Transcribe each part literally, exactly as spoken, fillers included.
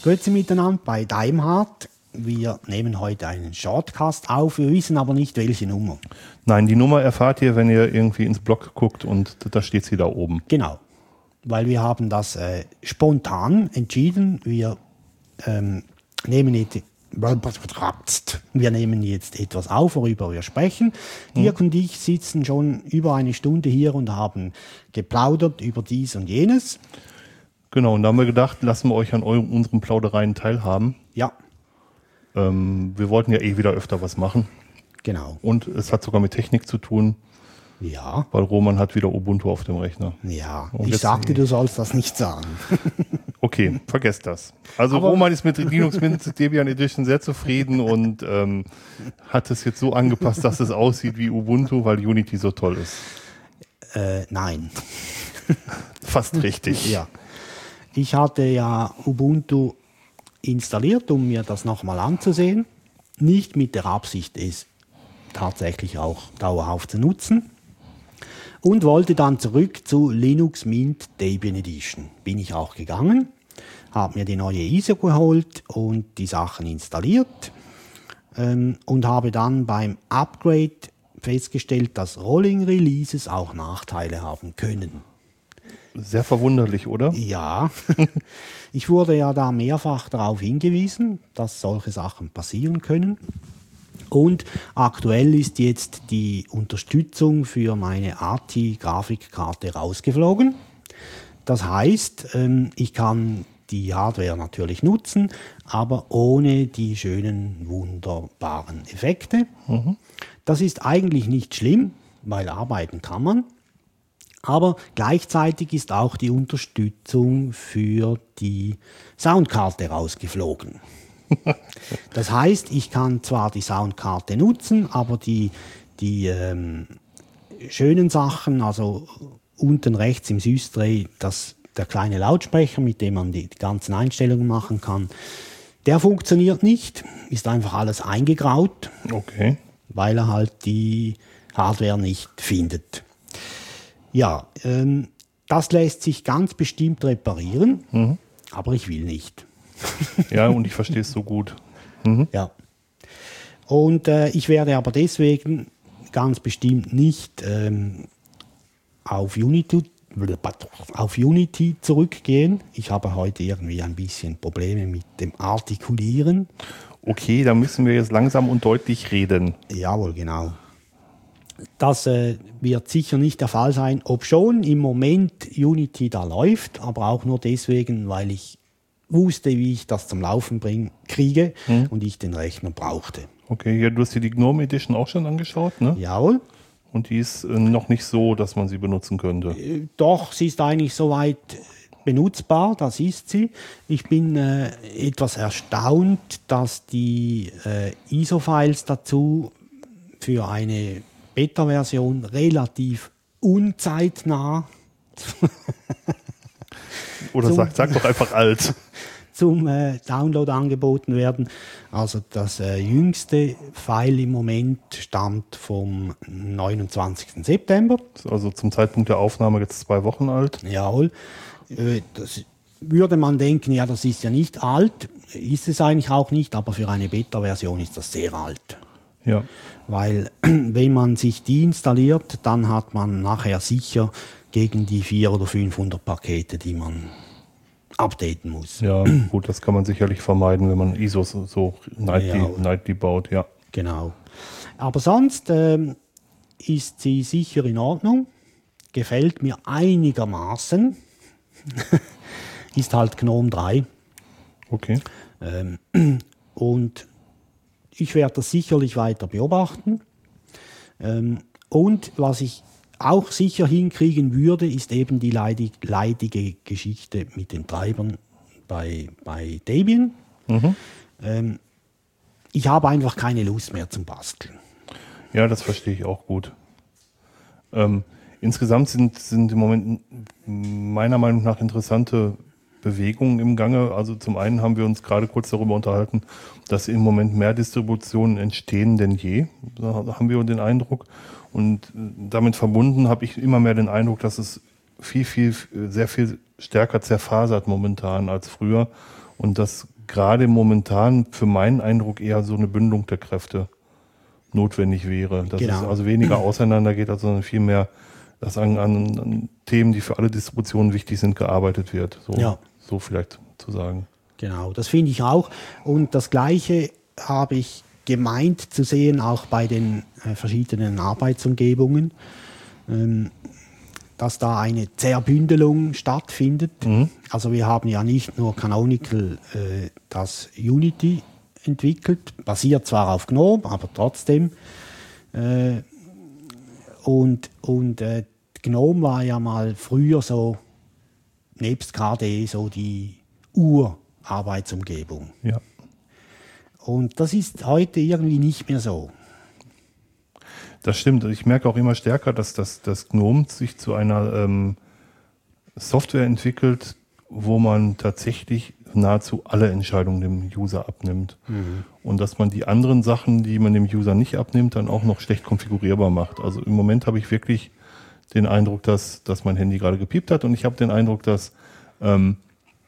Grüezi miteinander bei Daimhardt. Wir nehmen heute einen Shortcast auf, wir wissen aber nicht, welche Nummer. Nein, die Nummer erfahrt ihr, wenn ihr irgendwie ins Blog guckt und da steht sie da oben. Genau, weil wir haben das äh, spontan entschieden. Wir ähm, nehmen jetzt, wir nehmen jetzt etwas auf, worüber wir sprechen. Hm. Dirk und ich sitzen schon über eine Stunde hier und haben geplaudert über dies und jenes. Genau, und da haben wir gedacht, lassen wir euch an eurem, unseren Plaudereien teilhaben. Ja. Ähm, wir wollten ja eh wieder öfter was machen. Genau. Und es hat sogar mit Technik zu tun. Ja. Weil Roman hat wieder Ubuntu auf dem Rechner. Ja, und ich sagte, du sollst das nicht sagen. Okay, vergesst das. Also Aber Roman ist mit Linux Mint Debian Edition sehr zufrieden und ähm, hat es jetzt so angepasst, dass es aussieht wie Ubuntu, weil Unity so toll ist. Äh, nein. Fast richtig. Ja. Ich hatte ja Ubuntu installiert, um mir das nochmal anzusehen. Nicht mit der Absicht, es tatsächlich auch dauerhaft zu nutzen. Und wollte dann zurück zu Linux Mint Debian Edition. Bin ich auch gegangen, habe mir die neue I S O geholt und die Sachen installiert ähm, und habe dann beim Upgrade festgestellt, dass Rolling Releases auch Nachteile haben können. Sehr verwunderlich, oder? Ja, ich wurde ja da mehrfach darauf hingewiesen, dass solche Sachen passieren können. Und aktuell ist jetzt die Unterstützung für meine A T I-Grafikkarte rausgeflogen. Das heißt, ich kann die Hardware natürlich nutzen, aber ohne die schönen, wunderbaren Effekte. Mhm. Das ist eigentlich nicht schlimm, weil arbeiten kann man. Aber gleichzeitig ist auch die Unterstützung für die Soundkarte rausgeflogen. Das heißt, ich kann zwar die Soundkarte nutzen, aber die, die ähm, schönen Sachen, also unten rechts im Süßtray, das, der kleine Lautsprecher, mit dem man die, die ganzen Einstellungen machen kann, der funktioniert nicht, ist einfach alles eingegraut, okay, weil er halt die Hardware nicht findet. Ja, ähm, das lässt sich ganz bestimmt reparieren, mhm. aber ich will nicht. Ja, und ich verstehe es so gut. Mhm. Ja. Und äh, ich werde aber deswegen ganz bestimmt nicht ähm, auf Unity, auf Unity zurückgehen. Ich habe heute irgendwie ein bisschen Probleme mit dem Artikulieren. Okay, da müssen wir jetzt langsam und deutlich reden. Jawohl, genau. Das äh, wird sicher nicht der Fall sein, obschon im Moment Unity da läuft, aber auch nur deswegen, weil ich wusste, wie ich das zum Laufen bring, kriege hm. und ich den Rechner brauchte. Okay, ja, du hast dir die GNOME Edition auch schon angeschaut, ne? Jawohl. Und die ist äh, noch nicht so, dass man sie benutzen könnte? Äh, doch, sie ist eigentlich soweit benutzbar, das ist sie. Ich bin äh, etwas erstaunt, dass die äh, I S O-Files dazu für eine Beta-Version relativ unzeitnah oder sag, sag doch einfach alt zum äh, Download angeboten werden. Also das äh, jüngste File im Moment stammt vom neunundzwanzigsten September. Also zum Zeitpunkt der Aufnahme jetzt zwei Wochen alt. Jawohl. Äh, das würde man denken, ja, das ist ja nicht alt. Ist es eigentlich auch nicht, aber für eine Beta-Version ist das sehr alt. Ja. Weil wenn man sich die installiert, dann hat man nachher sicher gegen die vierhundert oder fünfhundert Pakete, die man updaten muss. Ja, gut, das kann man sicherlich vermeiden, wenn man I S Os so nightly, ja. nightly baut, ja. Genau. Aber sonst ähm, ist sie sicher in Ordnung, gefällt mir einigermaßen, ist halt GNOME drei. Okay. Ähm, und ich werde das sicherlich weiter beobachten. Ähm, und was ich auch sicher hinkriegen würde, ist eben die leidig, leidige Geschichte mit den Treibern bei, bei Debian. Mhm. Ähm, ich habe einfach keine Lust mehr zum Basteln. Ja, das verstehe ich auch gut. Ähm, insgesamt sind, sind im Moment meiner Meinung nach interessante Bewegungen im Gange. Also zum einen haben wir uns gerade kurz darüber unterhalten, dass im Moment mehr Distributionen entstehen denn je. Da haben wir den Eindruck. Und damit verbunden habe ich immer mehr den Eindruck, dass es viel, viel, sehr viel stärker zerfasert momentan als früher. Und dass gerade momentan für meinen Eindruck eher so eine Bündelung der Kräfte notwendig wäre. Dass Genau. es also weniger auseinandergeht, als sondern viel mehr, dass an, an, an Themen, die für alle Distributionen wichtig sind, gearbeitet wird. So, Ja. so vielleicht zu sagen. Genau, das finde ich auch. Und das Gleiche habe ich gemeint zu sehen, auch bei den äh, verschiedenen Arbeitsumgebungen, ähm, dass da eine Zerbündelung stattfindet. Mhm. Also wir haben ja nicht nur Canonical äh, das Unity entwickelt, basiert zwar auf GNOME, aber trotzdem. Äh, und und äh, GNOME war ja mal früher so, nebst K D E, so die Ur-Arbeitsumgebung. Ja. Und das ist heute irgendwie nicht mehr so. Das stimmt. Ich merke auch immer stärker, dass das, das GNOME sich zu einer ähm, Software entwickelt, wo man tatsächlich nahezu alle Entscheidungen dem User abnimmt. Mhm. Und dass man die anderen Sachen, die man dem User nicht abnimmt, dann auch noch schlecht konfigurierbar macht. Also im Moment habe ich wirklich den Eindruck, dass, dass mein Handy gerade gepiept hat und ich habe den Eindruck, dass, ähm,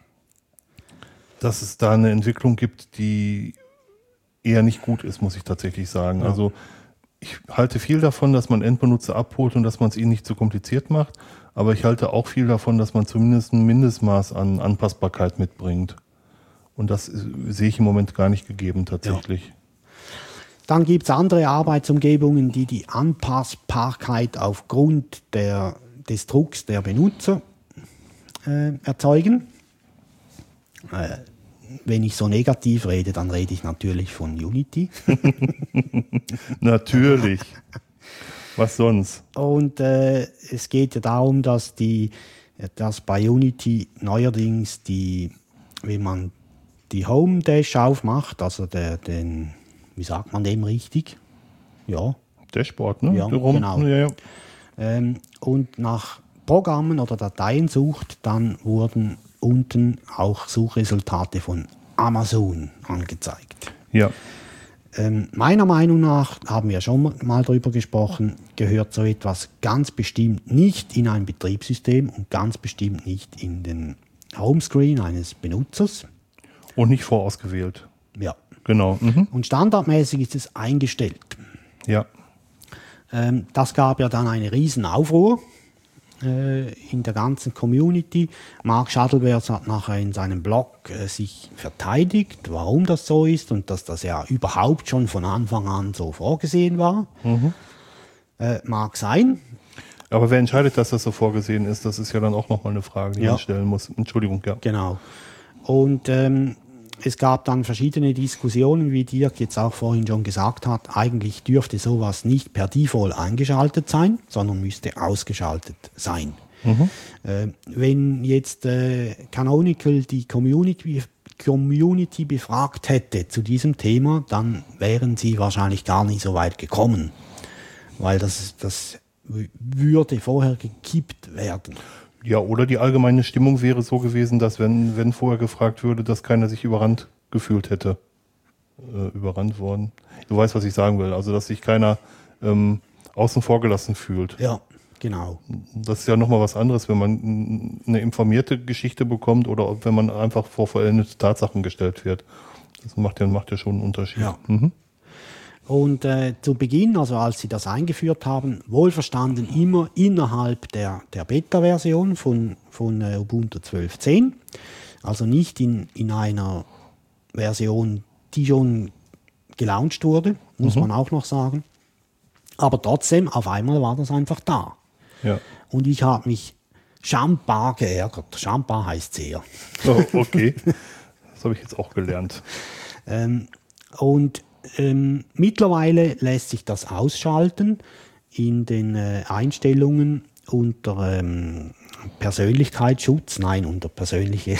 dass es da eine Entwicklung gibt, die eher nicht gut ist, muss ich tatsächlich sagen. Ja. Also ich halte viel davon, dass man Endbenutzer abholt und dass man es ihnen nicht zu kompliziert macht. Aber ich halte auch viel davon, dass man zumindest ein Mindestmaß an Anpassbarkeit mitbringt. Und das sehe ich im Moment gar nicht gegeben tatsächlich. Ja. Dann gibt es andere Arbeitsumgebungen, die die Anpassbarkeit aufgrund der, des Drucks der Benutzer äh, erzeugen. Äh, wenn ich so negativ rede, dann rede ich natürlich von Unity. Natürlich. Was sonst? Und äh, es geht ja darum, dass, die, dass bei Unity neuerdings die, wenn man die Home Dash aufmacht, also der, den, wie sagt man dem richtig? Ja. Dashboard, ne? Ja, Rum, genau. Ja, ja. Ähm, und nach Programmen oder Dateien sucht, dann wurden unten auch Suchresultate von Amazon angezeigt. Ja. Ähm, meiner Meinung nach, haben wir schon mal drüber gesprochen, gehört so etwas ganz bestimmt nicht in ein Betriebssystem und ganz bestimmt nicht in den Homescreen eines Benutzers. Und nicht vorausgewählt. Ja. Genau. Mhm. Und standardmäßig ist es eingestellt. Ja. Ähm, das gab ja dann eine riesen Aufruhr äh, in der ganzen Community. Mark Shuttleworth hat nachher in seinem Blog äh, sich verteidigt, warum das so ist und dass das ja überhaupt schon von Anfang an so vorgesehen war. Mhm. Äh, mag sein. Aber wer entscheidet, dass das so vorgesehen ist, das ist ja dann auch nochmal eine Frage, die ja. man stellen muss. Entschuldigung, ja. Genau. Und ähm, es gab dann verschiedene Diskussionen, wie Dirk jetzt auch vorhin schon gesagt hat. Eigentlich dürfte sowas nicht per Default eingeschaltet sein, sondern müsste ausgeschaltet sein. Mhm. Äh, wenn jetzt äh, Canonical die Community, Community befragt hätte zu diesem Thema, dann wären sie wahrscheinlich gar nicht so weit gekommen, weil das, das würde vorher gekippt werden. Ja, oder die allgemeine Stimmung wäre so gewesen, dass wenn, wenn vorher gefragt würde, dass keiner sich überrannt gefühlt hätte. Äh, überrannt worden. Du weißt, was ich sagen will. Also, dass sich keiner ähm, außen vor gelassen fühlt. Ja, genau. Das ist ja nochmal was anderes, wenn man eine informierte Geschichte bekommt oder wenn man einfach vor vollendete Tatsachen gestellt wird. Das macht ja, macht ja schon einen Unterschied. Ja. Mhm. Und äh, zu Beginn, also als sie das eingeführt haben, wohlverstanden immer innerhalb der, der Beta-Version von, von äh, Ubuntu zwölf Punkt zehn, also nicht in, in einer Version, die schon gelauncht wurde, muss mhm. man auch noch sagen. Aber trotzdem, auf einmal war das einfach da. Ja. Und ich habe mich schambar geärgert. Schambar heißt sehr. Oh, okay, das habe ich jetzt auch gelernt. ähm, und Ähm, mittlerweile lässt sich das ausschalten in den äh, Einstellungen unter ähm, Persönlichkeitsschutz, nein, unter persönliche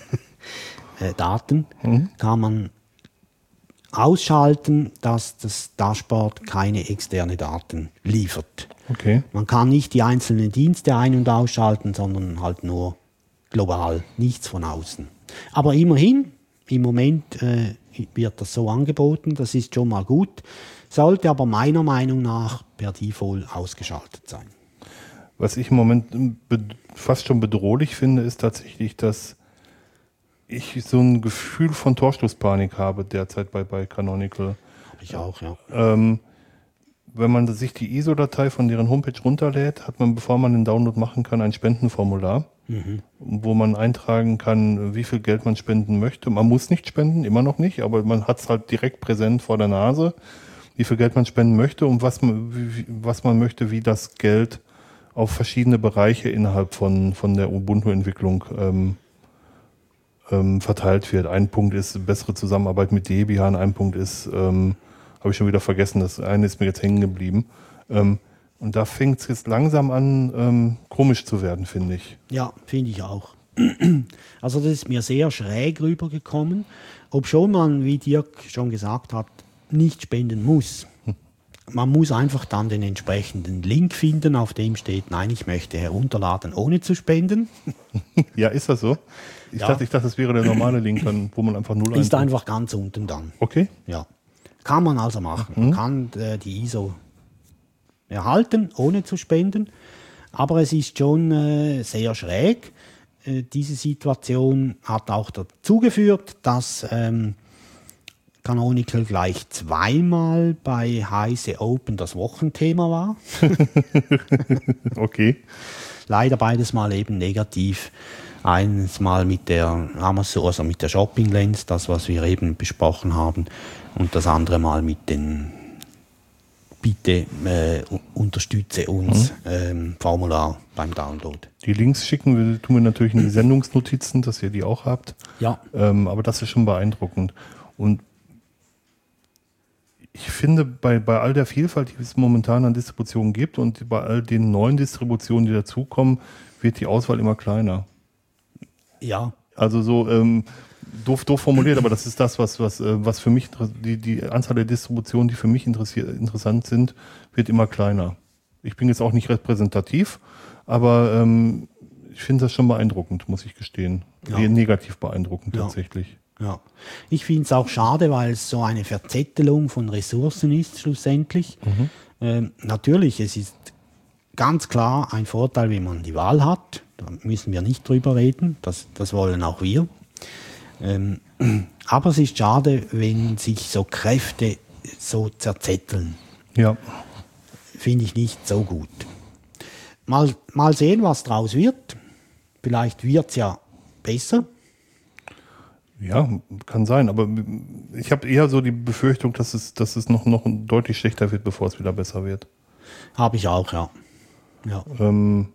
äh, Daten, mhm. kann man ausschalten, dass das Dashboard keine externe Daten liefert. Okay. Man kann nicht die einzelnen Dienste ein- und ausschalten, sondern halt nur global, nichts von außen. Aber immerhin, im Moment äh, wird das so angeboten, das ist schon mal gut, sollte aber meiner Meinung nach per Default ausgeschaltet sein. Was ich im Moment fast schon bedrohlich finde, ist tatsächlich, dass ich so ein Gefühl von Torschlusspanik habe derzeit bei, bei Canonical. Ich auch, ja. Ähm, wenn man sich die I S O-Datei von deren Homepage runterlädt, hat man, bevor man den Download machen kann, ein Spendenformular, mhm. wo man eintragen kann, wie viel Geld man spenden möchte. Man muss nicht spenden, immer noch nicht, aber man hat es halt direkt präsent vor der Nase, wie viel Geld man spenden möchte und was man, wie, was man möchte, wie das Geld auf verschiedene Bereiche innerhalb von, von der Ubuntu-Entwicklung ähm, ähm, verteilt wird. Ein Punkt ist bessere Zusammenarbeit mit Debian, ein Punkt ist, ähm, habe ich schon wieder vergessen, das eine ist mir jetzt hängen geblieben. Ähm, und da fängt es jetzt langsam an, ähm, komisch zu werden, finde ich. Ja, finde ich auch. Also das ist mir sehr schräg rübergekommen, obschon man, wie Dirk schon gesagt hat, nicht spenden muss. Man muss einfach dann den entsprechenden Link finden, auf dem steht, nein, ich möchte herunterladen, ohne zu spenden. Ja, ist das so? Ich, Ja. dachte, ich dachte, das wäre der normale Link, dann, wo man einfach null Ist einträgt. einfach ganz unten dann. Okay. Ja. Kann man also machen. Man kann äh, die I S O erhalten, ohne zu spenden. Aber es ist schon äh, sehr schräg. Äh, diese Situation hat auch dazu geführt, dass ähm, Canonical gleich zweimal bei Heise Open das Wochenthema war. Okay. Leider beides Mal eben negativ. Eines Mal mit der Amazon, also mit der Shopping Lens, das was wir eben besprochen haben, und das andere Mal mit den Bitte äh, unterstütze uns mhm. ähm, Formular beim Download. Die Links schicken wir, tun wir natürlich in die Sendungsnotizen, dass ihr die auch habt. Ja. Ähm, aber das ist schon beeindruckend. Und ich finde, bei, bei all der Vielfalt, die es momentan an Distributionen gibt und bei all den neuen Distributionen, die dazukommen, wird die Auswahl immer kleiner. Ja. Also so ähm, doof, doof formuliert, aber das ist das, was, was, äh, was für mich, die, die Anzahl der Distributionen, die für mich interessiert, interessant sind, wird immer kleiner. Ich bin jetzt auch nicht repräsentativ, aber ähm, ich finde das schon beeindruckend, muss ich gestehen. Ja. Eher negativ beeindruckend Ja. tatsächlich. Ja. Ich finde es auch schade, weil es so eine Verzettelung von Ressourcen ist schlussendlich. Mhm. Ähm, natürlich, es ist ganz klar ein Vorteil, wenn man die Wahl hat. Da müssen wir nicht drüber reden. Das, das wollen auch wir. Ähm, aber es ist schade, wenn sich so Kräfte so zerzetteln. Ja. Finde ich nicht so gut. Mal, mal sehen, was draus wird. Vielleicht wird es ja besser. Ja, kann sein, aber ich habe eher so die Befürchtung, dass es, dass es noch, noch deutlich schlechter wird, bevor es wieder besser wird. Habe ich auch, ja. ja. Ähm,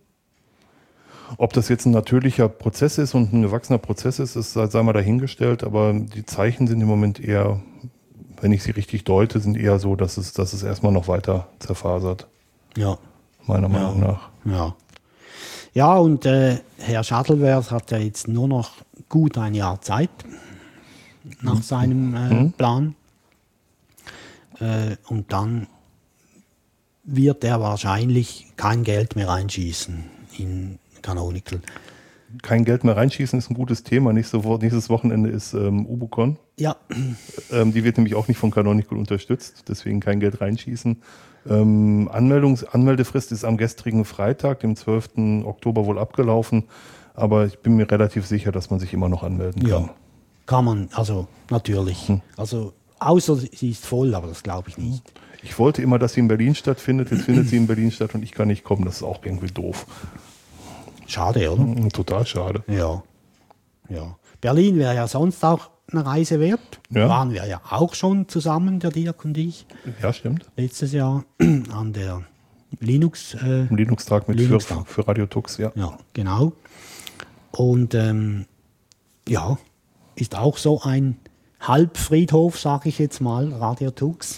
ob das jetzt ein natürlicher Prozess ist und ein gewachsener Prozess ist, ist, sei mal dahingestellt, aber die Zeichen sind im Moment eher, wenn ich sie richtig deute, sind eher so, dass es, dass es erstmal noch weiter zerfasert. Ja. Meiner Meinung ja. nach. Ja. Ja, und äh, Herr Shuttleworth hat ja jetzt nur noch gut ein Jahr Zeit nach mhm. seinem äh, mhm. Plan. Äh, und dann wird er wahrscheinlich kein Geld mehr reinschießen in Canonical. Kein Geld mehr reinschießen ist ein gutes Thema. Nächste Wo- nächstes Wochenende ist ähm, UbuCon. Ja. Ähm, die wird nämlich auch nicht von Canonical unterstützt, deswegen kein Geld reinschießen. Ähm, Anmeldungs- Anmeldefrist ist am gestrigen Freitag, dem zwölften Oktober wohl abgelaufen, aber ich bin mir relativ sicher, dass man sich immer noch anmelden kann. Ja, kann man, also natürlich. Hm. Also außer sie ist voll, aber das glaube ich nicht. Ich wollte immer, dass sie in Berlin stattfindet, jetzt findet sie in Berlin statt und ich kann nicht kommen, das ist auch irgendwie doof. Schade, oder? Total schade. Ja. ja. Berlin wäre ja sonst auch eine Reise wert. Ja. Waren wir ja auch schon zusammen, der Dirk und ich. Ja, stimmt. Letztes Jahr an der Linux... Äh, Linux-Tag mit Linux für, für Radio Tux, ja. Ja, genau. Und ähm, ja, ist auch so ein Halbfriedhof, sage ich jetzt mal, Radio Tux.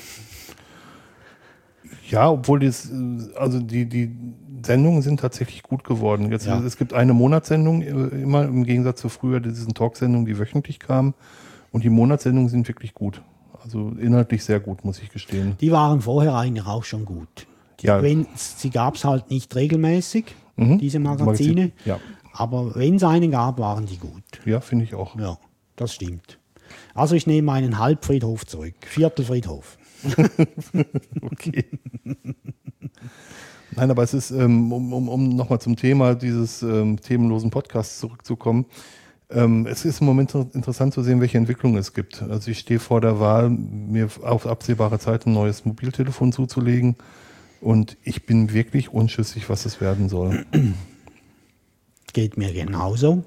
Ja, obwohl das, also die, die Sendungen sind tatsächlich gut geworden. Jetzt, Ja. Es gibt eine Monatssendung immer im Gegensatz zu früher diesen Talksendungen, die wöchentlich kamen. Und die Monatssendungen sind wirklich gut. Also inhaltlich sehr gut, muss ich gestehen. Die waren vorher eigentlich auch schon gut. Ja. Wenn, sie gab es halt nicht regelmäßig, Mhm. diese Magazine. Magazin, ja. Aber wenn es einen gab, waren die gut. Ja, finde ich auch. Ja, das stimmt. Also ich nehme meinen Halbfriedhof zurück. Viertelfriedhof. Okay. Nein, aber es ist, ähm, um, um, um nochmal zum Thema dieses ähm, themenlosen Podcasts zurückzukommen, Ähm, es ist im Moment interessant zu sehen, welche Entwicklungen es gibt. Also ich stehe vor der Wahl, mir auf absehbare Zeit ein neues Mobiltelefon zuzulegen und ich bin wirklich unschlüssig, was es werden soll. Geht mir genauso.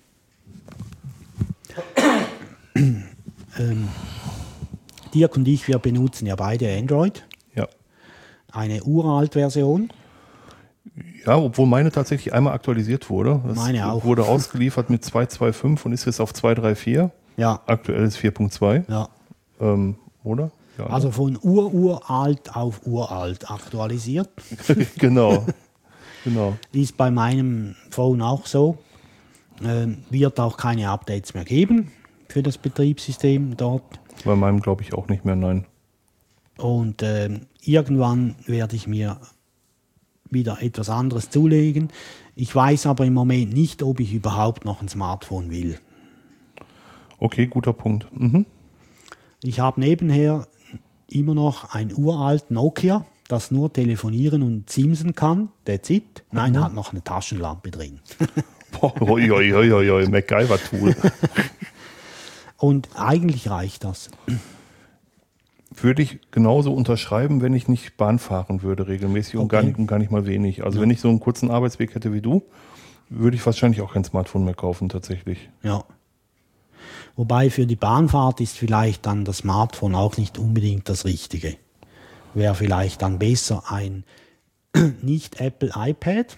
ähm, Dirk und ich, wir benutzen ja beide Android. Ja. Eine uralt Version. Ja, obwohl meine tatsächlich einmal aktualisiert wurde. Das meine auch. Wurde ausgeliefert mit zwei Punkt zwei Punkt fünf und ist jetzt auf zwei Punkt drei Punkt vier. Ja. Aktuell ist vier Punkt zwei. Ja. Ähm, oder? Ja, also von ururalt auf uralt aktualisiert. Genau. Genau. Ist bei meinem Phone auch so. Ähm, wird auch keine Updates mehr geben für das Betriebssystem dort. Bei meinem glaube ich auch nicht mehr, nein. Und ähm, irgendwann werde ich mir wieder etwas anderes zulegen. Ich weiß aber im Moment nicht, ob ich überhaupt noch ein Smartphone will. Okay, guter Punkt. Mhm. Ich habe nebenher immer noch ein uralt Nokia, das nur telefonieren und simsen kann. That's it. Nein, Mhm. hat noch eine Taschenlampe drin. Oi, oi, oi, oi, oi, MacGyver-Tool. Und eigentlich reicht das. Würde ich genauso unterschreiben, wenn ich nicht Bahn fahren würde regelmäßig und, Okay. gar nicht, und gar nicht mal wenig. Also wenn ich so einen kurzen Arbeitsweg hätte wie du, würde ich wahrscheinlich auch kein Smartphone mehr kaufen tatsächlich. Ja. Wobei für die Bahnfahrt ist vielleicht dann das Smartphone auch nicht unbedingt das Richtige. Wäre vielleicht dann besser ein nicht Apple iPad.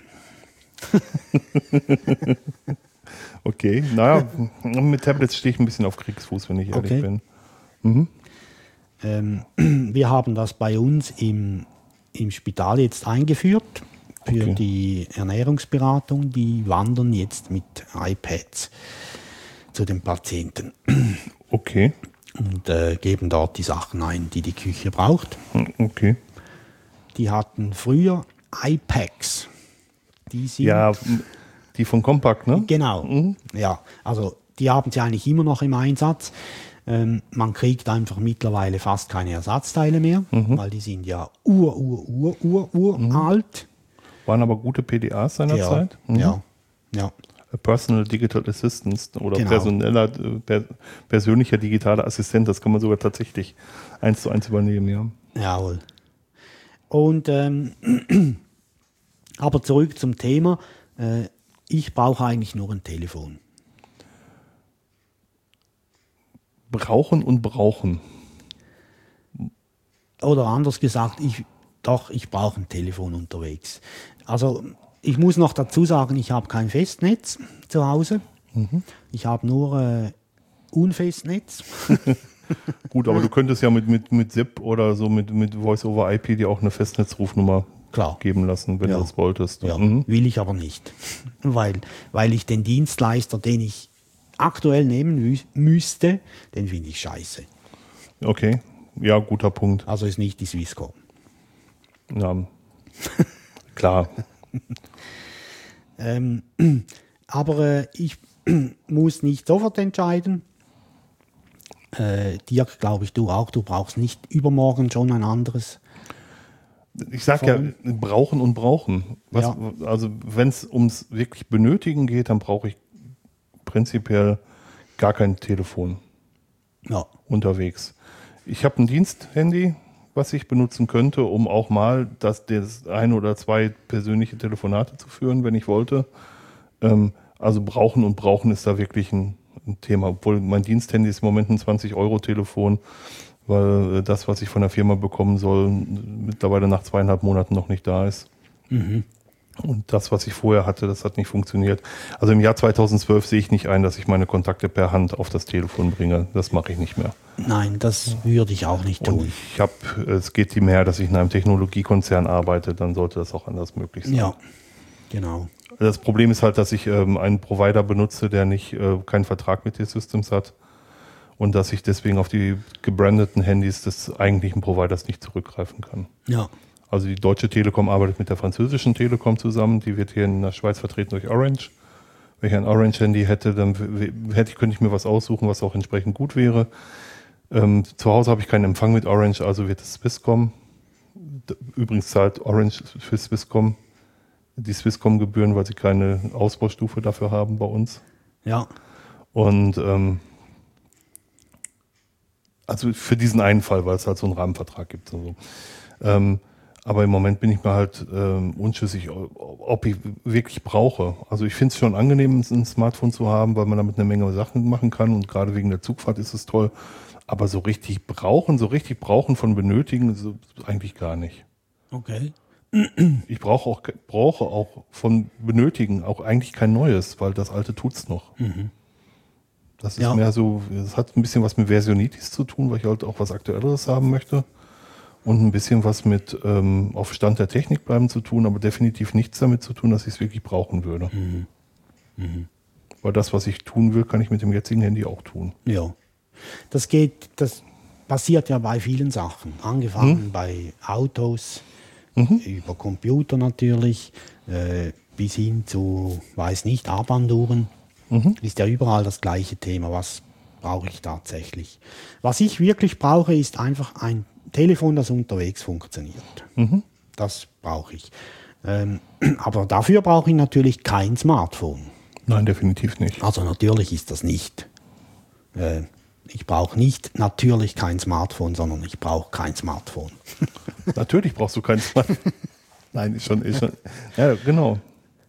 Okay, naja, mit Tablets stehe ich ein bisschen auf Kriegsfuß, wenn ich ehrlich Okay. bin. Mhm. Ähm, wir haben das bei uns im, im Spital jetzt eingeführt für Okay. die Ernährungsberatung. Die wandern jetzt mit iPads zu den Patienten Okay, und äh, geben dort die Sachen ein, die die Küche braucht. Hm, okay. Die hatten früher iPads. Die sind Ja, die von Compaq, ne? genau. Mhm. Ja, also die haben sie eigentlich immer noch im Einsatz. Ähm, man kriegt einfach mittlerweile fast keine Ersatzteile mehr, Mhm. weil die sind ja ur, ur, ur, ur, ur alt. Waren aber gute P D As seinerzeit. Ja, ja, ja. A Personal Digital Assistant oder Genau. personeller, äh, per, persönlicher digitaler Assistent, das kann man sogar tatsächlich eins zu eins übernehmen, ja. Jawohl. Und ähm, aber zurück zum Thema. Äh, ich brauche eigentlich nur ein Telefon. Brauchen und brauchen. Oder anders gesagt, ich, doch, ich brauche ein Telefon unterwegs. Also ich muss noch dazu sagen, ich habe kein Festnetz zu Hause. Ich habe nur äh, Unfestnetz. Gut, aber du könntest ja mit, mit, mit S I P oder so mit, mit Voice-over-I P dir auch eine Festnetzrufnummer Klar. geben lassen, wenn Ja. du das wolltest. Ja, Mhm. will ich aber nicht. Weil, weil ich den Dienstleister, den ich aktuell nehmen mü müsste, den finde ich scheiße. Okay, ja, guter Punkt. Also ist nicht die Swisscom. Ja. Klar. Ähm, aber äh, ich muss nicht sofort entscheiden. Äh, Dirk, glaube ich, du auch. Du brauchst nicht übermorgen schon ein anderes. Ich sag ja, brauchen und brauchen. Was, Ja. Also wenn es ums wirklich Benötigen geht, dann brauche ich prinzipiell gar kein Telefon Ja, unterwegs. Ich habe ein Diensthandy, was ich benutzen könnte, um auch mal das, das ein oder zwei persönliche Telefonate zu führen, wenn ich wollte. Ähm, also brauchen und brauchen ist da wirklich ein, ein Thema. Obwohl mein Diensthandy ist im Moment ein zwanzig-Euro-Telefon, weil äh, das, was ich von der Firma bekommen soll, mittlerweile nach zweieinhalb Monaten noch nicht da ist. Und das, was ich vorher hatte, das hat nicht funktioniert. Also im Jahr zweitausendzwölf sehe ich nicht ein, dass ich meine Kontakte per Hand auf das Telefon bringe. Das mache ich nicht mehr. nein, das würde ich auch nicht Und tun. ich habe, es geht primär, dass ich in einem Technologiekonzern arbeite, dann sollte das auch anders möglich sein. Ja, genau. Das Problem ist halt, dass ich ähm, einen Provider benutze, der nicht äh, keinen Vertrag mit T-Systems hat und dass ich deswegen auf die gebrandeten Handys des eigentlichen Providers nicht zurückgreifen kann. Ja, Also die Deutsche Telekom arbeitet mit der französischen Telekom zusammen, die wird hier in der Schweiz vertreten durch Orange. Wenn ich ein Orange-Handy hätte, dann w- hätte ich, könnte ich mir was aussuchen, was auch entsprechend gut wäre. Ähm, zu Hause habe ich keinen Empfang mit Orange, also wird es Swisscom. D- Übrigens zahlt Orange für Swisscom die Swisscom-Gebühren, weil sie keine Ausbaustufe dafür haben bei uns. ja, Und ähm, also für diesen einen Fall, weil es halt so einen Rahmenvertrag gibt. Und so. Ähm, aber im Moment bin ich mir halt ähm, unschlüssig, ob ich wirklich brauche. Also ich finde es schon angenehm, ein Smartphone zu haben, weil man damit eine Menge Sachen machen kann und gerade wegen der Zugfahrt ist es toll. Aber so richtig brauchen, so richtig brauchen von benötigen, so eigentlich gar nicht. Okay. Ich brauche auch, brauche auch von benötigen auch eigentlich kein neues, weil das alte tut's noch. Mhm. Das ist Ja. mehr so, das hat ein bisschen was mit Versionitis zu tun, weil ich halt auch was Aktuelleres haben möchte. Und ein bisschen was mit ähm, auf Stand der Technik bleiben zu tun, aber definitiv nichts damit zu tun, dass ich es wirklich brauchen würde. Mhm. Mhm. Weil das, was ich tun will, kann ich mit dem jetzigen Handy auch tun. Ja. Das geht, das passiert ja bei vielen Sachen. Angefangen hm? bei Autos, mhm. über Computer natürlich, äh, bis hin zu, weiß nicht, Armbanduhren. Mhm. Ist ja überall das gleiche Thema. Was brauche ich tatsächlich? Was ich wirklich brauche, ist einfach ein Telefon, das unterwegs funktioniert. Mhm. Das brauche ich. Ähm, aber dafür brauche ich natürlich kein Smartphone. Nein, definitiv nicht. Also natürlich ist das nicht. Äh, ich brauche nicht natürlich kein Smartphone, sondern ich brauche kein Smartphone. Natürlich brauchst du kein Smartphone. Nein, ist schon, ist schon. Ja, genau.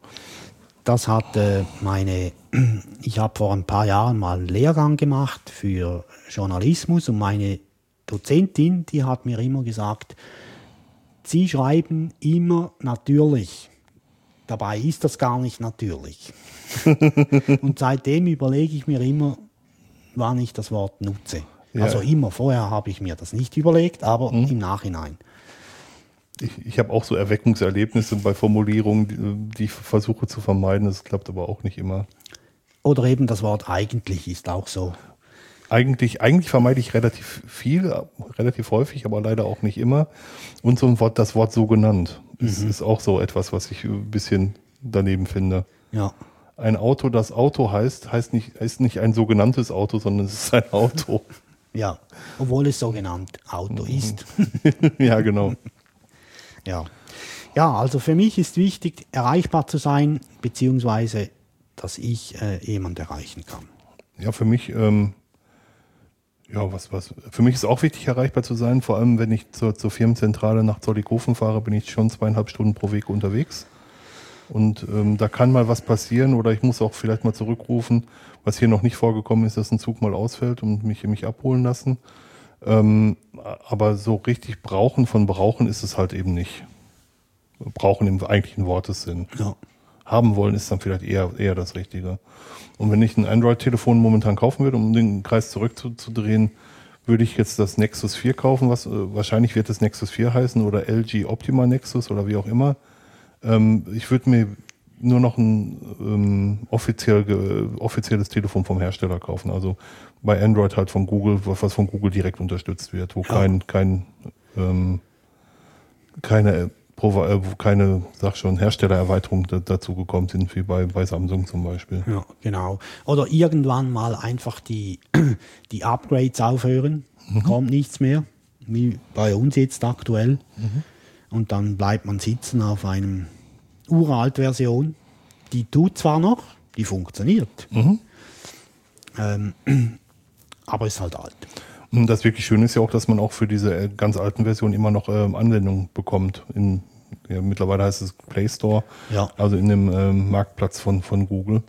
Das hat äh, meine, ich habe vor ein paar Jahren mal einen Lehrgang gemacht für Journalismus und meine Dozentin, die hat mir immer gesagt, Sie schreiben immer natürlich. Dabei ist das gar nicht natürlich. Und seitdem überlege ich mir immer, wann ich das Wort nutze. Ja. Also immer, vorher habe ich mir das nicht überlegt, aber mhm. im Nachhinein. Ich, ich habe auch so Erweckungserlebnisse bei Formulierungen, die, die ich versuche zu vermeiden. Das klappt aber auch nicht immer. Oder eben das Wort eigentlich ist auch so. Eigentlich, eigentlich vermeide ich relativ viel, relativ häufig, aber leider auch nicht immer. Und so ein Wort, das Wort so genannt, ist, mhm. ist auch so etwas, was ich ein bisschen daneben finde. Ja. Ein Auto, das Auto heißt, heißt nicht, ist nicht ein sogenanntes Auto, sondern es ist ein Auto. Ja, obwohl es sogenannt Auto ist. Ja, genau. Ja. Ja, also für mich ist wichtig, erreichbar zu sein, beziehungsweise, dass ich äh, jemand erreichen kann. Ja, für mich, ähm, ja, was, was, für mich ist auch wichtig, erreichbar zu sein. Vor allem, wenn ich zur, zur Firmenzentrale nach Zollikofen fahre, bin ich schon zweieinhalb Stunden pro Weg unterwegs. Und ähm, da kann mal was passieren oder ich muss auch vielleicht mal zurückrufen, was hier noch nicht vorgekommen ist, dass ein Zug mal ausfällt und mich, mich abholen lassen. Ähm, aber so richtig brauchen von brauchen ist es halt eben nicht. Brauchen im eigentlichen Wortessinn. Ja. Haben wollen ist dann vielleicht eher, eher das Richtige. Und wenn ich ein Android-Telefon momentan kaufen würde, um den Kreis zurückzudrehen, würde ich jetzt das Nexus vier kaufen, was äh, wahrscheinlich wird das Nexus vier heißen oder L G Optima Nexus oder wie auch immer. Ähm, ich würde mir nur noch ein ähm, offiziell, ge, offizielles Telefon vom Hersteller kaufen. Also bei Android halt von Google, was von Google direkt unterstützt wird, wo ja. kein, kein ähm, keine wo keine, sag schon, Herstellererweiterung dazu gekommen sind, wie bei, bei Samsung zum Beispiel. Ja, genau. Oder irgendwann mal einfach die, die Upgrades aufhören, mhm. kommt nichts mehr, wie bei uns jetzt aktuell. Mhm. Und dann bleibt man sitzen auf einem Uralt-Version. Die tut zwar noch, die funktioniert, mhm. ähm, aber ist halt alt. Und das wirklich Schöne ist ja auch, dass man auch für diese ganz alten Versionen immer noch ähm, Anwendungen bekommt. In, ja, mittlerweile heißt es Play Store, ja. also in dem ähm, Marktplatz von, von Google.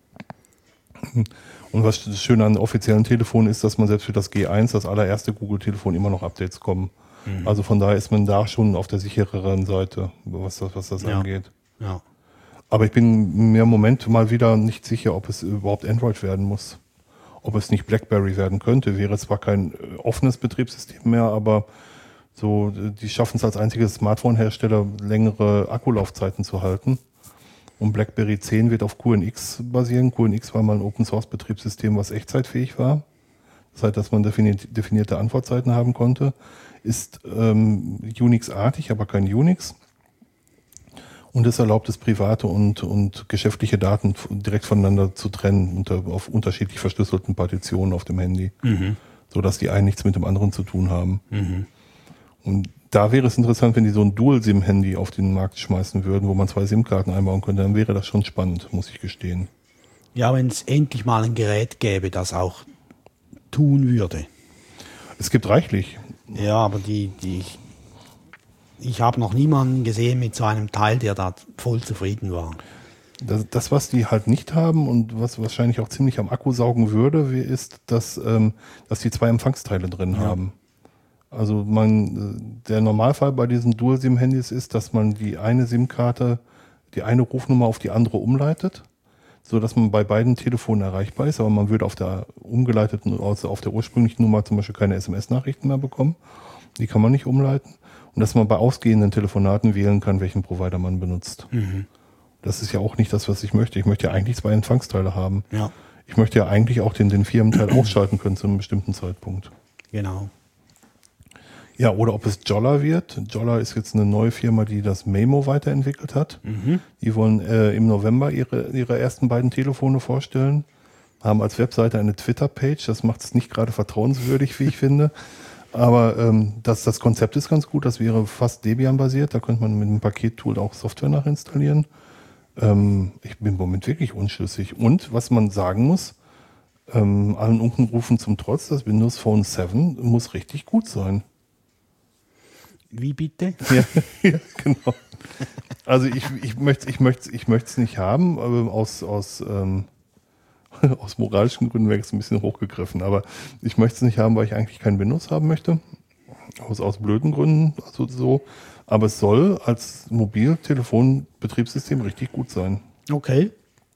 Und was das Schöne an offiziellen Telefonen ist, dass man selbst für das G eins, das allererste Google-Telefon, immer noch Updates kommen. Mhm. Also von daher ist man da schon auf der sichereren Seite, was das, was das ja. angeht. Ja. Aber ich bin mir im Moment mal wieder nicht sicher, ob es überhaupt Android werden muss. Ob es nicht BlackBerry werden könnte, wäre zwar kein äh, offenes Betriebssystem mehr, aber so, die schaffen es als einziges Smartphone-Hersteller, längere Akkulaufzeiten zu halten. Und BlackBerry zehn wird auf Q N X basieren. Q N X war mal ein Open-Source-Betriebssystem, was echtzeitfähig war. Das heißt, dass man definiert, definierte Antwortzeiten haben konnte. Ist ähm, Unix-artig, aber kein Unix. Und es erlaubt es, private und, und geschäftliche Daten direkt voneinander zu trennen, unter, auf unterschiedlich verschlüsselten Partitionen auf dem Handy, mhm. sodass die einen nichts mit dem anderen zu tun haben. Mhm. Und da wäre es interessant, wenn die so ein Dual-SIM-Handy auf den Markt schmeißen würden, wo man zwei SIM-Karten einbauen könnte, dann wäre das schon spannend, muss ich gestehen. Ja, wenn es endlich mal ein Gerät gäbe, das auch tun würde. Es gibt reichlich. Ja, aber die, die ich, ich habe noch niemanden gesehen mit so einem Teil, der da voll zufrieden war. Das, das, was die halt nicht haben und was wahrscheinlich auch ziemlich am Akku saugen würde, ist, dass, ähm, dass die zwei Empfangsteile drin Ja. haben. Also man, der Normalfall bei diesen Dual-SIM-Handys ist, dass man die eine SIM-Karte, die eine Rufnummer auf die andere umleitet, sodass man bei beiden Telefonen erreichbar ist, aber man würde auf der umgeleiteten, also auf der ursprünglichen Nummer zum Beispiel keine S M S-Nachrichten mehr bekommen. Die kann man nicht umleiten. Und dass man bei ausgehenden Telefonaten wählen kann, welchen Provider man benutzt. Mhm. Das ist ja auch nicht das, was ich möchte. Ich möchte ja eigentlich zwei Empfangsteile haben. Ja, Ich möchte ja eigentlich auch den, den Firmenteil ausschalten können zu einem bestimmten Zeitpunkt. genau. Ja, oder ob es Jolla wird. Jolla ist jetzt eine neue Firma, die das Memo weiterentwickelt hat. Mhm. Die wollen äh, im November ihre, ihre ersten beiden Telefone vorstellen. Haben als Webseite eine Twitter-Page. Das macht es nicht gerade vertrauenswürdig, wie ich finde. Aber ähm, das, das Konzept ist ganz gut. Das wäre fast Debian-basiert. Da könnte man mit einem Pakettool auch Software nachinstallieren. Ähm, ich bin im Moment wirklich unschlüssig. Und was man sagen muss, ähm, allen Unkenrufen zum Trotz, das Windows Phone sieben muss richtig gut sein. Wie bitte? Ja, ja, genau. Also ich, ich möchte ich möchte ich möchte es nicht haben, aber aus aus ähm, aus moralischen Gründen wäre es ein bisschen hochgegriffen, aber ich möchte es nicht haben, weil ich eigentlich kein Windows haben möchte. Aus aus blöden Gründen, also so, aber es soll als Mobiltelefonbetriebssystem richtig gut sein. Okay.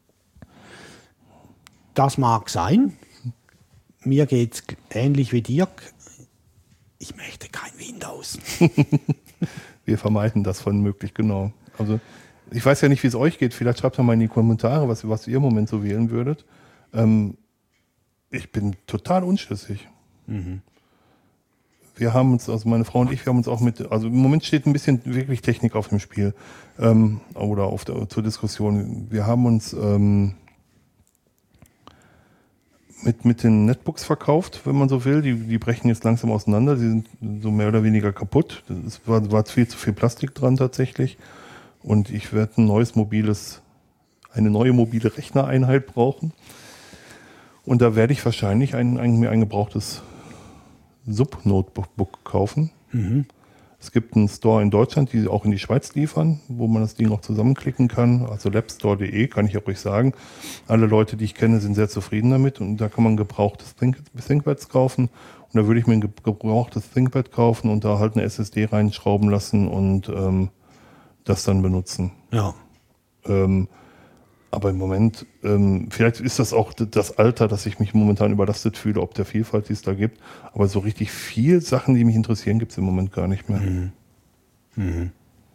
Das mag sein. Mir geht es ähnlich wie Dirk. Ich möchte kein Windows. Wir vermeiden das von möglich, genau. Also ich weiß ja nicht, wie es euch geht. Vielleicht schreibt doch mal in die Kommentare, was, was ihr im Moment so wählen würdet. Ähm, ich bin total unschlüssig. Mhm. Wir haben uns, also meine Frau und ich, wir haben uns auch mit, also im Moment steht ein bisschen wirklich Technik auf dem Spiel ähm, oder auf der, zur Diskussion. Wir haben uns ähm, mit, mit den Netbooks verkauft, wenn man so will. Die, die brechen jetzt langsam auseinander. Die sind so mehr oder weniger kaputt. Es war, war viel zu viel Plastik dran tatsächlich. Und ich werde ein neues mobiles, eine neue mobile Rechnereinheit brauchen. Und da werde ich wahrscheinlich ein, ein, mir ein gebrauchtes Sub-Notebook kaufen. Mhm. Es gibt einen Store in Deutschland, die auch in die Schweiz liefern, wo man das Ding auch zusammenklicken kann. Also labstore punkt de, kann ich auch ruhig sagen. Alle Leute, die ich kenne, sind sehr zufrieden damit. Und da kann man gebrauchtes Think ThinkPads kaufen. Und da würde ich mir ein gebrauchtes ThinkPad kaufen und da halt eine S S D reinschrauben lassen und ähm, das dann benutzen. Ja. Ähm, aber im Moment, ähm, vielleicht ist das auch das Alter, dass ich mich momentan überlastet fühle, ob der Vielfalt, die es da gibt. Aber so richtig viel Sachen, die mich interessieren, gibt es im Moment gar nicht mehr. Mhm. Mhm.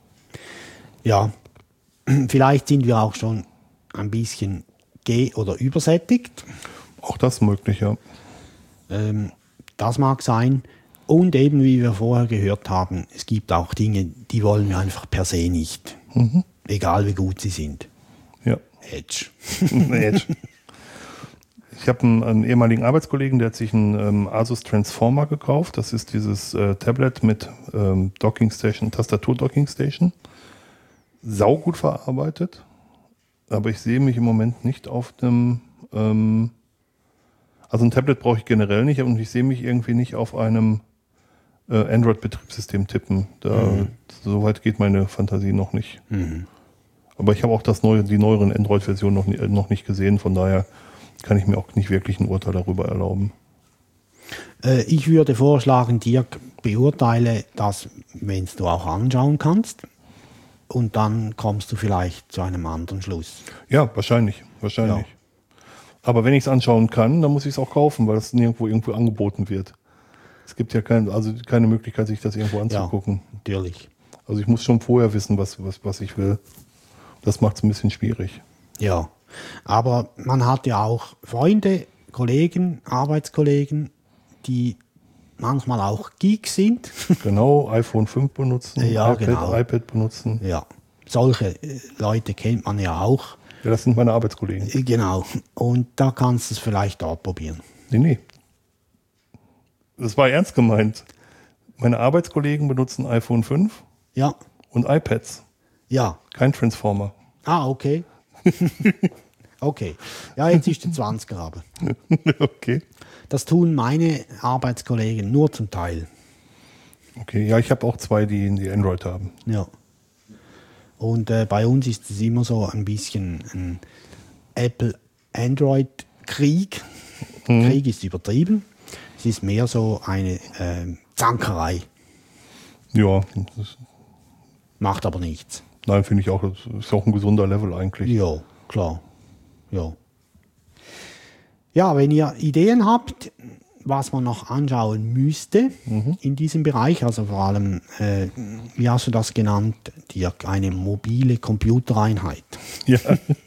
Ja, vielleicht sind wir auch schon ein bisschen ge- oder übersättigt. Auch das möglich, ja. Ähm, das mag sein. Und eben, wie wir vorher gehört haben, es gibt auch Dinge, die wollen wir einfach per se nicht. Mhm. Egal wie gut sie sind. Ja. Edge. Edge. Ich habe einen, einen ehemaligen Arbeitskollegen, der hat sich einen ähm, Asus Transformer gekauft. Das ist dieses äh, Tablet mit ähm, Docking Station, Tastatur-Docking Station. Saugut verarbeitet. Aber ich sehe mich im Moment nicht auf einem, ähm, also ein Tablet brauche ich generell nicht, und ich sehe mich irgendwie nicht auf einem äh, Android-Betriebssystem tippen. Da, Mhm. so weit geht meine Fantasie noch nicht. Mhm. Aber ich habe auch das neue, die neueren Android-Versionen noch, nie- noch nicht gesehen, von daher kann ich mir auch nicht wirklich ein Urteil darüber erlauben. Äh, ich würde vorschlagen, Dirk, beurteile das, wenn du auch anschauen kannst. Und dann kommst du vielleicht zu einem anderen Schluss. Ja, wahrscheinlich, wahrscheinlich. Ja. Aber wenn ich es anschauen kann, dann muss ich es auch kaufen, weil es nirgendwo irgendwo angeboten wird. Es gibt ja kein, also keine Möglichkeit, sich das irgendwo anzugucken. Ja, natürlich. Also ich muss schon vorher wissen, was, was, was ich will. Das macht es ein bisschen schwierig. Ja, aber man hat ja auch Freunde, Kollegen, Arbeitskollegen, die manchmal auch Geeks sind. Genau, iPhone fünf benutzen, Ja, iPad, genau. iPad benutzen. Ja, solche äh, Leute kennt man ja auch. Ja, das sind meine Arbeitskollegen. Äh, Genau. Und da kannst du es vielleicht dort probieren. Nee, nee. Das war ernst gemeint. Meine Arbeitskollegen benutzen iPhone fünf Ja, und iPads. ja. Kein Transformer. Ah, okay. Okay. Ja, jetzt ist der zwanziger aber. Okay. Das tun meine Arbeitskollegen nur zum Teil. Okay, ja, ich habe auch zwei, die, die Android haben. Ja. Und äh, bei uns ist es immer so ein bisschen ein Apple-Android-Krieg. Mhm. Krieg ist übertrieben. Es ist mehr so eine äh, Zankerei. Ja. Das macht aber nichts. Nein, finde ich auch. Das ist auch ein gesunder Level eigentlich. Ja, klar. Ja. Ja, wenn ihr Ideen habt, was man noch anschauen müsste mhm. in diesem Bereich, also vor allem, äh, wie hast du das genannt, Dirk, eine mobile Computereinheit. Ja.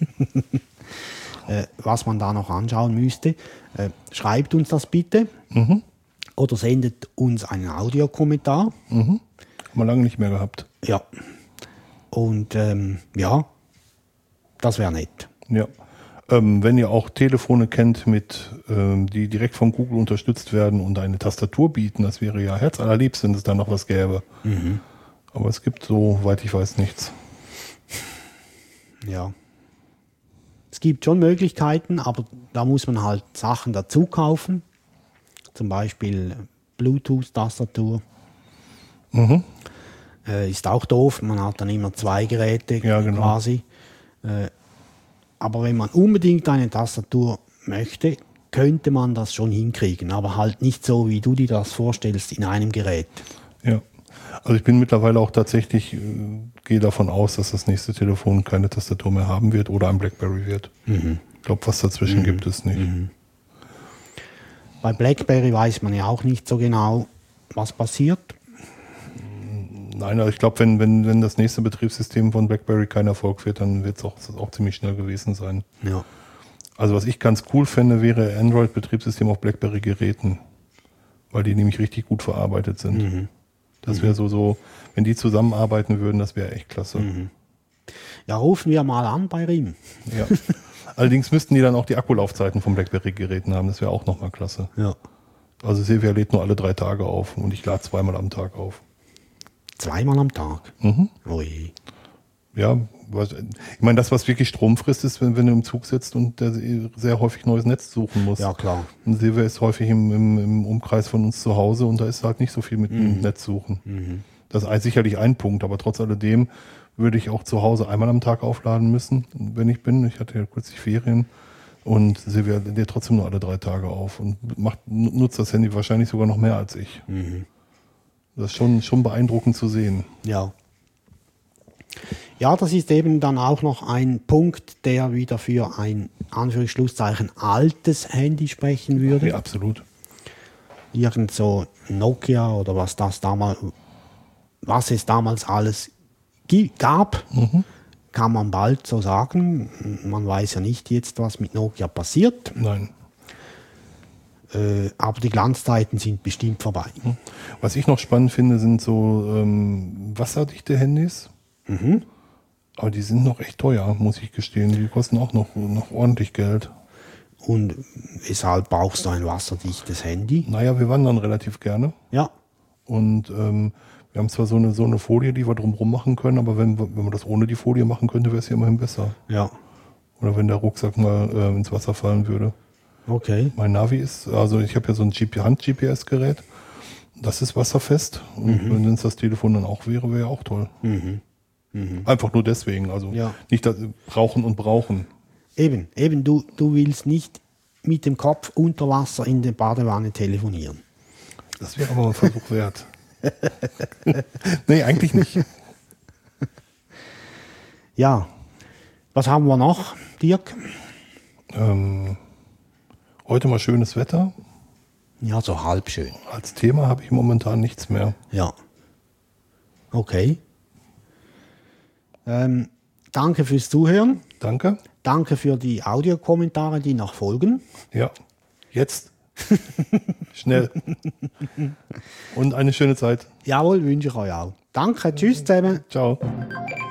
äh, was man da noch anschauen müsste, äh, schreibt uns das bitte mhm. oder sendet uns einen Audiokommentar. Mhm. Haben wir lange nicht mehr gehabt. Ja. Und ähm, ja, das wäre nett. Ja. Ähm, wenn ihr auch Telefone kennt, mit, ähm, die direkt von Google unterstützt werden und eine Tastatur bieten, das wäre ja herzallerliebst, wenn es da noch was gäbe. Mhm. Aber es gibt, soweit ich weiß, nichts. Ja. Es gibt schon Möglichkeiten, aber da muss man halt Sachen dazu kaufen. Zum Beispiel Bluetooth-Tastatur. Mhm. Äh, ist auch doof, man hat dann immer zwei Geräte ja, genau. quasi. Äh, aber wenn man unbedingt eine Tastatur möchte, könnte man das schon hinkriegen, aber halt nicht so, wie du dir das vorstellst, in einem Gerät. Ja, also ich bin mittlerweile auch tatsächlich, äh, gehe davon aus, dass das nächste Telefon keine Tastatur mehr haben wird oder ein BlackBerry wird. Mhm. Ich glaube, was dazwischen mhm. gibt es nicht. Mhm. Bei BlackBerry weiß man ja auch nicht so genau, was passiert. Nein, also ich glaube, wenn, wenn, wenn das nächste Betriebssystem von BlackBerry kein Erfolg wird, dann wird es auch, auch ziemlich schnell gewesen sein. Ja. Also was ich ganz cool fände, wäre Android-Betriebssystem auf BlackBerry-Geräten, weil die nämlich richtig gut verarbeitet sind. Mhm. Das wäre so, so, wenn die zusammenarbeiten würden, das wäre echt klasse. Mhm. Ja, rufen wir mal an bei R I M. Ja. Allerdings müssten die dann auch die Akkulaufzeiten von BlackBerry-Geräten haben, das wäre auch nochmal klasse. Ja. Also Silvia lädt nur alle drei Tage auf und ich lade zweimal am Tag auf. Zweimal am Tag? Mhm. Ui. Ja, ich meine, das, was wirklich Strom frisst, ist, wenn, wenn du im Zug sitzt und der sehr häufig neues Netz suchen muss. Ja, klar. Und Silvia ist häufig im, im, im Umkreis von uns zu Hause und da ist halt nicht so viel mit mhm. Netz suchen. Mhm. Das ist sicherlich ein Punkt, aber trotz alledem würde ich auch zu Hause einmal am Tag aufladen müssen, wenn ich bin. Ich hatte ja kürzlich Ferien und Silvia lädt trotzdem nur alle drei Tage auf und macht, nutzt das Handy wahrscheinlich sogar noch mehr als ich. Mhm. Das ist schon, schon beeindruckend zu sehen. Ja. Ja, das ist eben dann auch noch ein Punkt, der wieder für ein Anführungsschlusszeichen altes Handy sprechen würde. Ja, absolut. Irgend so Nokia oder was das damals, was es damals alles gab, mhm. kann man bald so sagen. Man weiß ja nicht jetzt, was mit Nokia passiert. Nein. Äh, aber die Glanzzeiten sind bestimmt vorbei. Was ich noch spannend finde, sind so ähm, wasserdichte Handys. Mhm. Aber die sind noch echt teuer, muss ich gestehen. Die kosten auch noch, noch ordentlich Geld. Und weshalb brauchst du ein wasserdichtes Handy? Naja, wir wandern relativ gerne. Ja. Und ähm, wir haben zwar so eine, so eine Folie, die wir drumherum machen können, aber wenn, wenn man das ohne die Folie machen könnte, wäre es ja immerhin besser. Ja. Oder wenn der Rucksack mal äh, ins Wasser fallen würde. Okay. Mein Navi ist, also ich habe ja so ein Hand-G P S-Gerät. Das ist wasserfest. Und mhm. wenn es das Telefon dann auch wäre, wäre ja auch toll. Mhm. Mhm. Einfach nur deswegen. Also ja. nicht das brauchen und brauchen. Eben, eben du, du willst nicht mit dem Kopf unter Wasser in der Badewanne telefonieren. Das wäre aber mal ein Versuch wert. Nee, eigentlich nicht. Ja. Was haben wir noch, Dirk? Ähm, heute mal schönes Wetter. Ja, so halb schön. Als Thema habe ich momentan nichts mehr. Ja. Okay. Ähm, danke fürs Zuhören. Danke. Danke für die Audiokommentare, die noch folgen. Ja, jetzt. Schnell. Und eine schöne Zeit. Jawohl, wünsche ich euch auch. Danke, tschüss zusammen. Ciao.